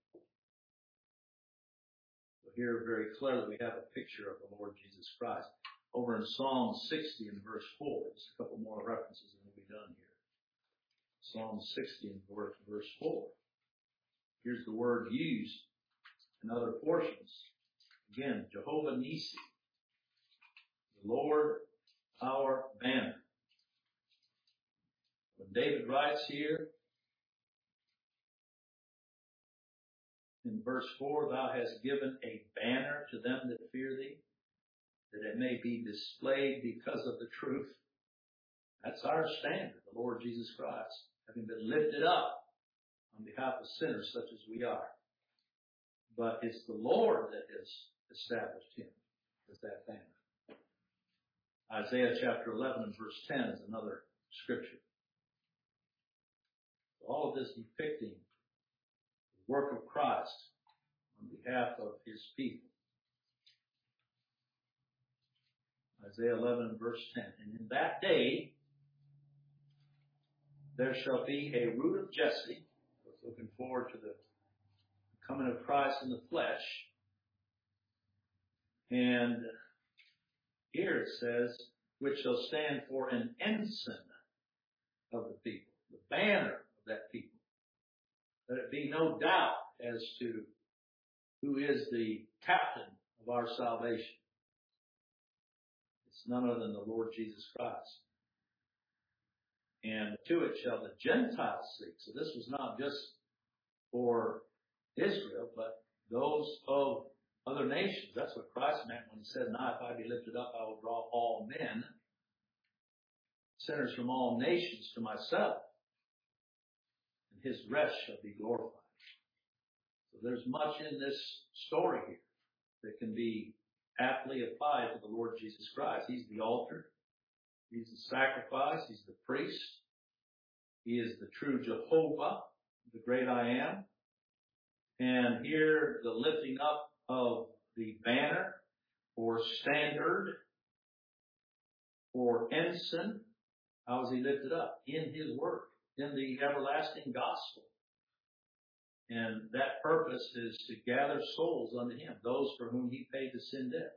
So here very clearly we have a picture of the Lord Jesus Christ. Over in Psalm sixty and verse four, just a couple more references and we'll be done here. Psalm sixty and verse four. Here's the word used in other portions. Again, Jehovah Nissi, the Lord our banner. When David writes here in verse four, thou hast given a banner to them that fear thee, that it may be displayed because of the truth. That's our standard, the Lord Jesus Christ, having been lifted up on behalf of sinners such as we are. But it's the Lord that has established him as that banner. Isaiah chapter eleven and verse ten is another scripture. All of this depicting the work of Christ on behalf of his people. Isaiah eleven and verse ten. And in that day there shall be a root of Jesse. Looking forward to the coming of Christ in the flesh. And here it says, which shall stand for an ensign of the people, the banner of that people. Let it be no doubt as to who is the captain of our salvation. It's none other than the Lord Jesus Christ. And to it shall the Gentiles seek. So this was not just for Israel, but those of other nations. That's what Christ meant when he said, now if I be lifted up, I will draw all men, sinners from all nations to myself, and his rest shall be glorified. So there's much in this story here that can be aptly applied to the Lord Jesus Christ. He's the altar. He's the sacrifice. He's the priest. He is the true Jehovah, the great I am. And here the lifting up of the banner or standard or ensign. How is he lifted up? In his word, in the everlasting gospel. And that purpose is to gather souls unto him, those for whom he paid the sin debt.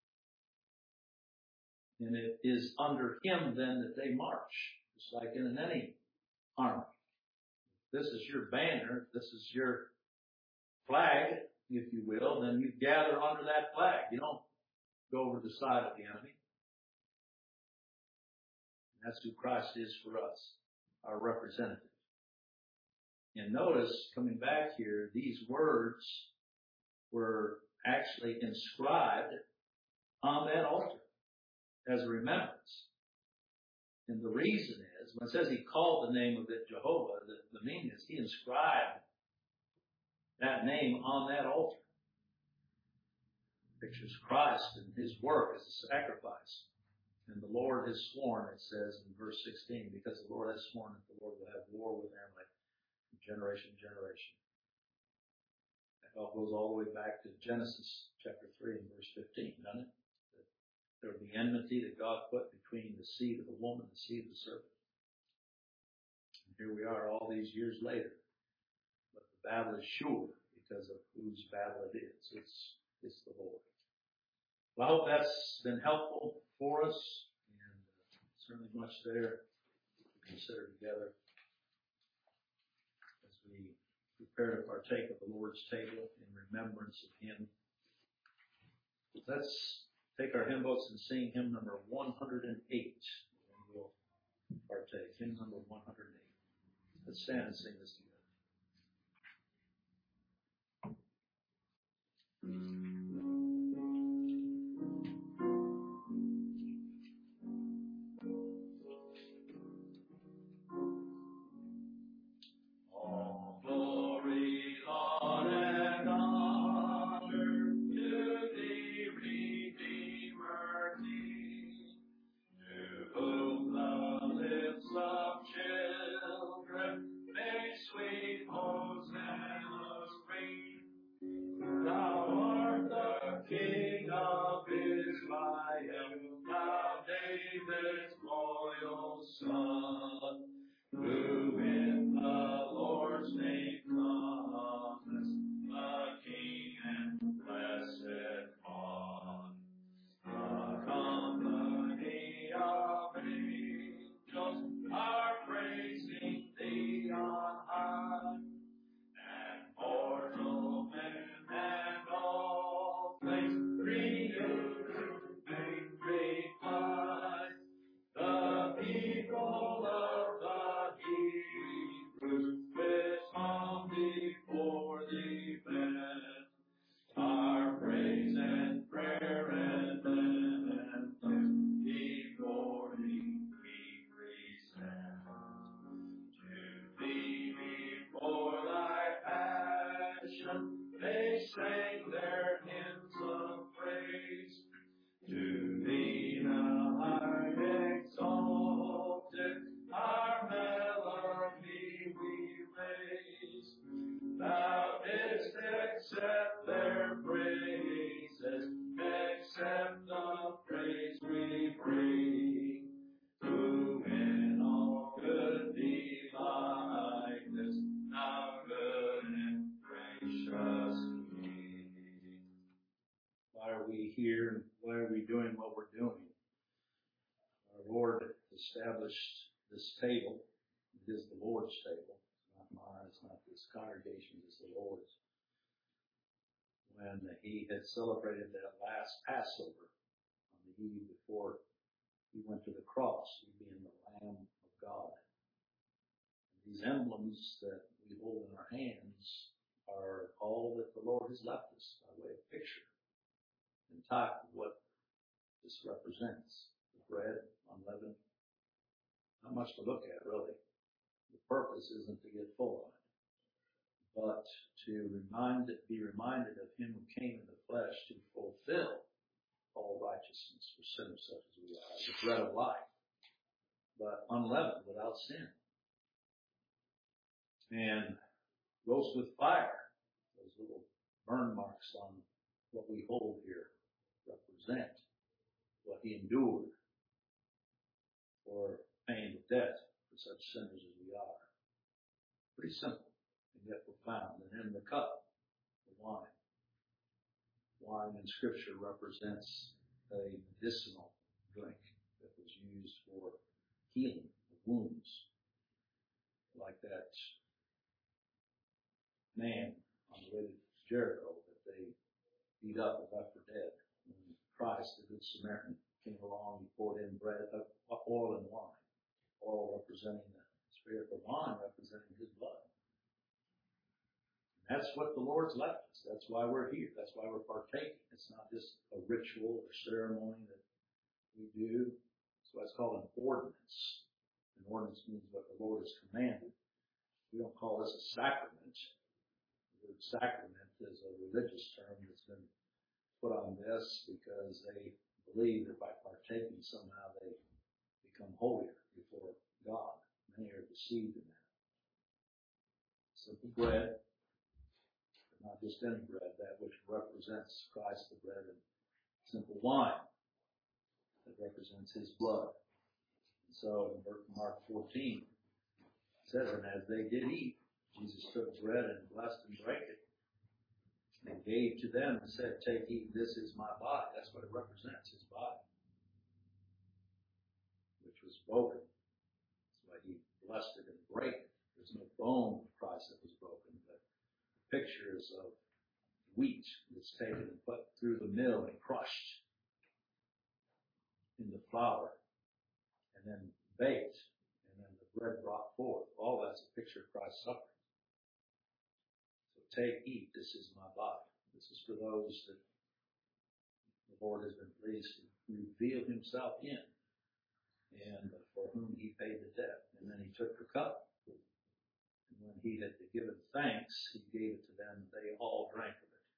And it is under him then that they march, just like in any army. This is your banner, this is your flag, if you will, then you gather under that flag. You don't go over to the side of the enemy. And that's who Christ is for us, our representative. And notice, coming back here, these words were actually inscribed on that altar as a remembrance. And the reason is, when it says he called the name of it Jehovah, the, the meaning is he inscribed that name on that altar. It pictures Christ and his work as a sacrifice. And the Lord has sworn, it says in verse sixteen, because the Lord has sworn that the Lord will have war with Amalek from generation to generation. That all goes all the way back to Genesis chapter three and verse fifteen, doesn't it? That there will be enmity that God put between the seed of the woman and the seed of the serpent. And here we are all these years later. But the battle is sure because of whose battle it is. It's, it's the Lord. Well, I hope that's been helpful for us, and uh, certainly much there to consider together as we prepare to partake of the Lord's table in remembrance of him. Let's take our hymn books and sing hymn number one hundred eight, and we'll partake. Hymn number one hundred eight. Let's stand and sing this together. All glory, honor, and honor to thee, Redeemer King, to whom the lips of children make sweet hosannas ring. Thou art established this table. It is the Lord's table. It's not mine. It's not this congregation. It's the Lord's. When he had celebrated that last Passover on the eve before he went to the cross, he being the Lamb of God. And these emblems that we hold in our hands are all that the Lord has left us by way of picture and type of what this represents. The bread, unleavened, not much to look at really. The purpose isn't to get full on it, but to remind, be reminded of him who came in the flesh to fulfill all righteousness for sinners such as we are, the bread of life, but unleavened, without sin. And roast with fire, those little burn marks on what we hold here represent what he endured for paying the debt for such sinners as we are. Pretty simple and yet profound. And then the cup, the wine. Wine in Scripture represents a medicinal drink that was used for healing of wounds, like that man on the way to Jericho that they beat up and left for dead. When Christ, the Good Samaritan, came along, he poured in bread, uh, oil and wine, oil representing the Spirit, the wine representing his blood. And that's what the Lord's left us. That's why we're here. That's why we're partaking. It's not just a ritual or ceremony that we do. That's why it's called an ordinance. An ordinance means what the Lord has commanded. We don't call this a sacrament. The word sacrament is a religious term that's been put on this because they believe that by partaking somehow they become holier before God. Many are deceived in that. Simple bread, but not just any bread, that which represents Christ the bread, and simple wine that represents his blood. And so in Mark fourteen, it says, and as they did eat, Jesus took bread and blessed and brake it, and gave to them and said, take, eat, this is my body. That's what it represents, his body, which was broken. That's why he blessed it and brake it. There's no bone of Christ that was broken, but pictures of wheat that's taken and put through the mill and crushed into flour and then baked and then the bread brought forth. All that's a picture of Christ's suffering. So take, eat, this is my body. This is for those that the Lord has been pleased to reveal himself in and for whom he paid the debt. And then he took the cup. And when he had given thanks, he gave it to them. They all drank of it.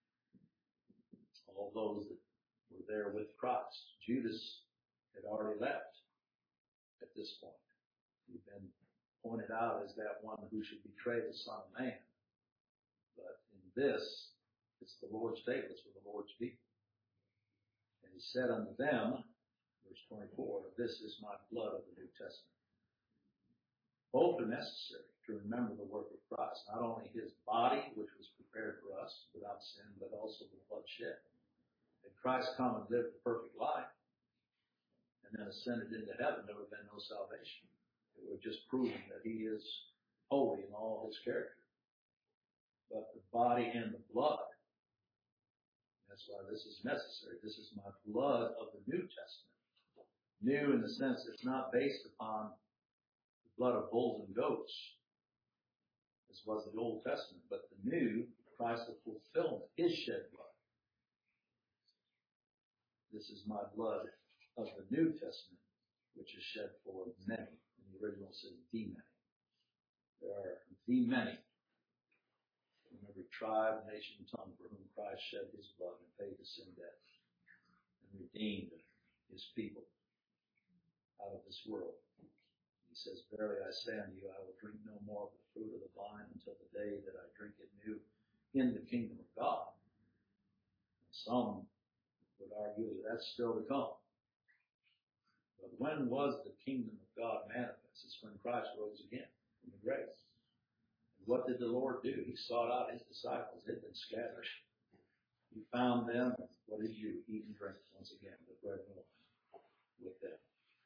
All those that were there with Christ. Judas had already left at this point. He'd been pointed out as that one who should betray the Son of Man. But in this, it's the Lord's table. It's for the Lord's people. And he said unto them, verse twenty-four, this is my blood of the New Testament. Both are necessary to remember the work of Christ. Not only his body, which was prepared for us without sin, but also the blood shed. Had Christ come and lived the perfect life and then ascended into heaven, there would have been no salvation. It would have just proven that he is holy in all his character. But the body and the blood, that's why this is necessary. This is my blood of the New Testament. New in the sense it's not based upon the blood of bulls and goats, as was the Old Testament, but the new, Christ of fulfillment, his shed blood. This is my blood of the New Testament, which is shed for many. And the original says the many. There are the many from every tribe, nation, and tongue for whom Christ shed his blood and paid the sin debt and redeemed his people out of this world. He says, verily I say unto you, I will drink no more of the fruit of the vine until the day that I drink it new in the kingdom of God. And some would argue that that's still to come. But when was the kingdom of God manifest? It's when Christ rose again from the grave. What did the Lord do? He sought out his disciples. They'd been scattered. He found them. What did you eat and drink once again? The bread and wine with them.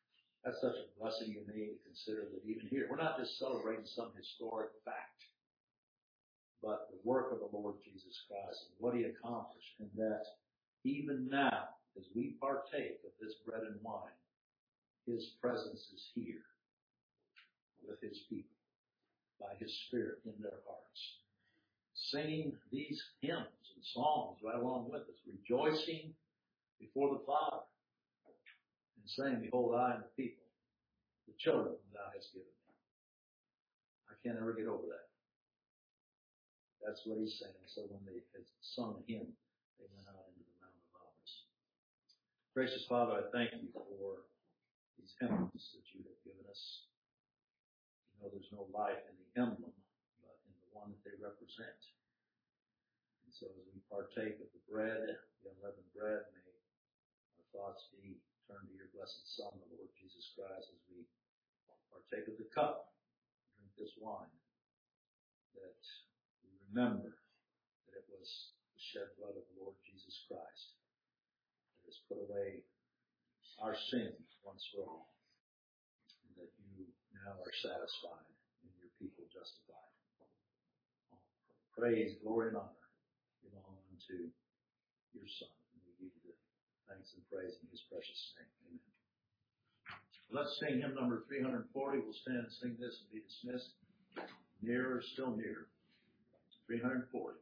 That's such a blessing to me to consider that even here, we're not just celebrating some historic fact, but the work of the Lord Jesus Christ and what He accomplished, and that even now, as we partake of this bread and wine, His presence is here with His people by His Spirit in their hearts, singing these hymns and songs right along with us, rejoicing before the Father and saying, behold, I am the people, the children whom Thou hast given me. I can't ever get over that. That's what He's saying. So when they had sung a hymn, they went out into the Mount of Olives. Gracious Father, I thank You for these emblems that You have given us. You know there's no life in the emblem, but in the one that they represent. And so as we partake of the bread, the unleavened bread, may our thoughts be turned to Your blessed Son, the Lord Jesus Christ, as we partake of the cup, drink this wine, that we remember that it was the shed blood of the Lord Jesus Christ that has put away our sins once for all, and that You now are satisfied and Your people justified. Praise, glory, and honor belong unto Your Son, and we give You the thanks and praise in His precious name. Amen. Let's sing hymn number three forty. We'll stand and sing this and be dismissed. Nearer, still nearer. three forty.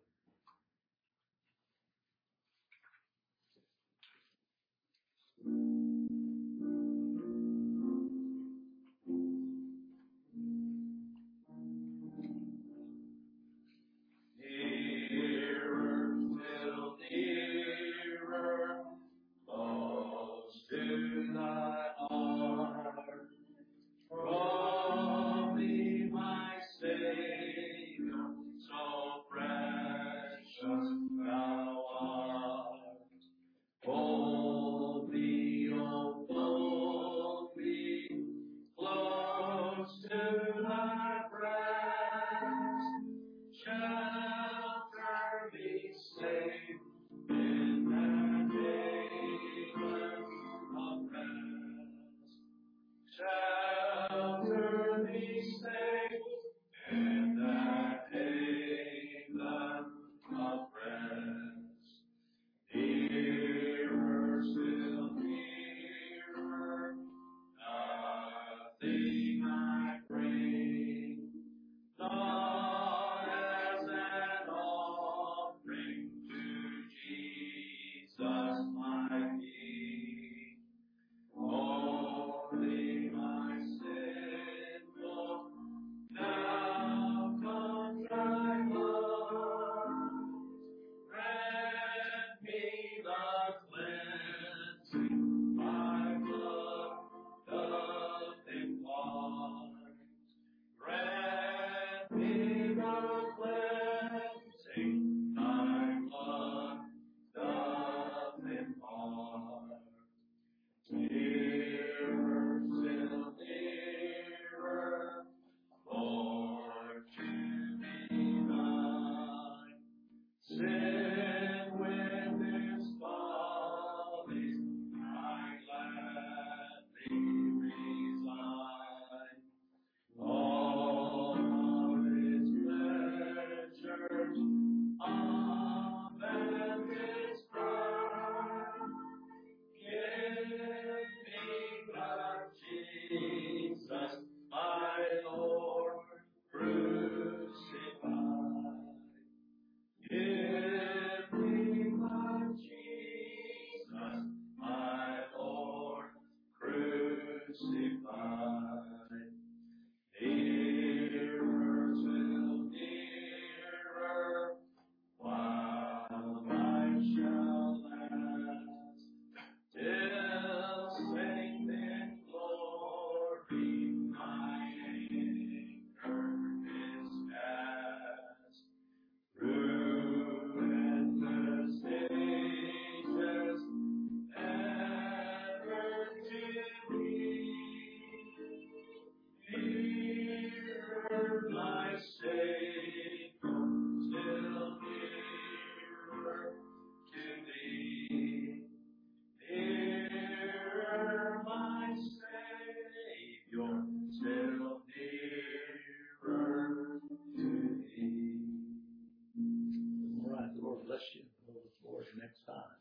you. We'll look forward to next time.